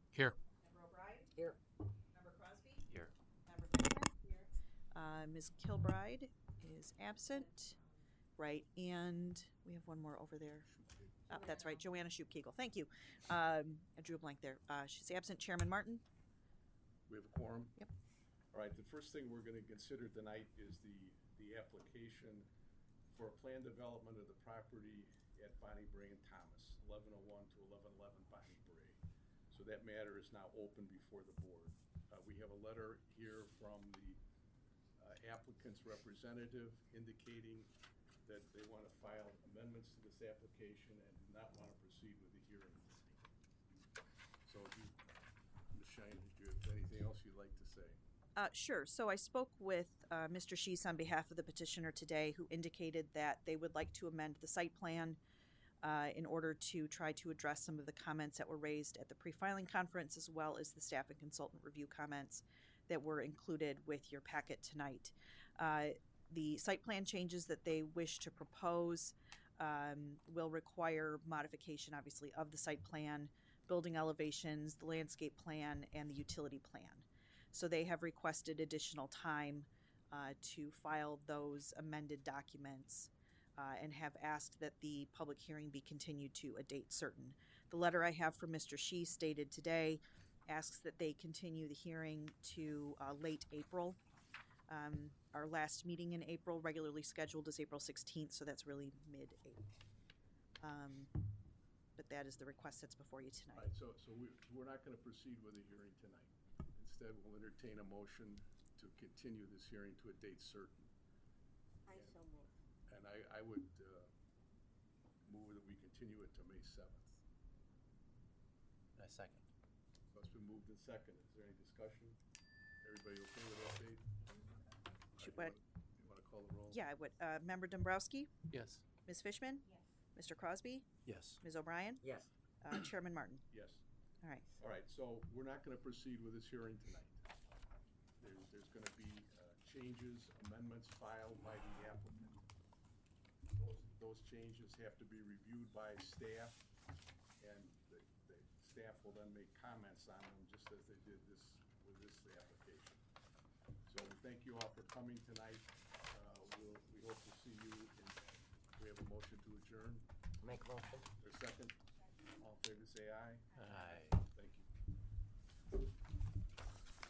Here. Member O'Brien? Here. Member Crosby? Here. Member Fisher? Here. Ms. Kilbride is absent. Right, and we have one more over there. That's right, Joanna Shupkegel. Thank you. I drew a blank there. She's absent. Chairman Martin? We have a quorum? Yep. All right, the first thing we're gonna consider tonight is the application for a plan development of the property at Bonnie Bray and Thomas, 1101 to 1111 Bonnie Bray. So that matter is now open before the board. We have a letter here from the applicant's representative indicating that they want to file amendments to this application and do not want to proceed with the hearing tonight. So Ms. Shine, do you have anything else you'd like to say? Sure. So I spoke with Mr. Sheese on behalf of the petitioner today, who indicated that they would like to amend the site plan in order to try to address some of the comments that were raised at the pre-filing conference, as well as the staff and consultant review comments that were included with your packet tonight. The site plan changes that they wish to propose will require modification, obviously, of the site plan, building elevations, the landscape plan, and the utility plan. So they have requested additional time to file those amended documents and have asked that the public hearing be continued to a date certain. The letter I have from Mr. Shee stated today asks that they continue the hearing to late April. Our last meeting in April, regularly scheduled, is April 16th, so that's really mid-April. But that is the request that's before you tonight. All right, so we're not going to proceed with the hearing tonight. Instead, we'll entertain a motion to continue this hearing to a date certain. I so move. And I would move that we continue it to May 7th. I second. So it's been moved and seconded. Is there any discussion? Everybody okay with that date? Should You want to call the roll? Yeah, I would. Member Dombrowski? Yes. Ms. Fishman? Yes. Mr. Crosby? Yes. Ms. O'Brien? Yes. Chairman Martin? Yes. All right. All right, so we're not going to proceed with this hearing tonight. There's going to be changes, amendments filed by the applicant. Those changes have to be reviewed by staff, and the staff will then make comments on them, just as they did with this application. So we thank you all for coming tonight. We hope to see you. We have a motion to adjourn. Make a motion. Or second? All in favor, say aye. Aye.